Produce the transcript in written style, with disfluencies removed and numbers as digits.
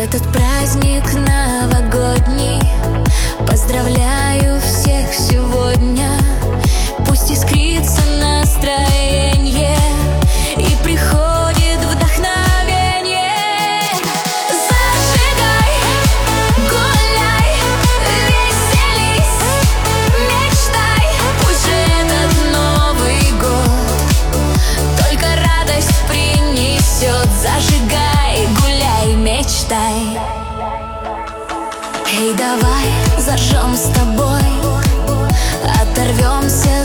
этот праздник новогодний. Поздравляю всех сегодня. Пусть искрится настроение и приходит вдохновение. Зажигай, гуляй, веселись, мечтай. Пусть же этот Новый год только радость принесет. Зажигай, гуляй, мечтай. Эй, давай зажжем с тобой, оторвемся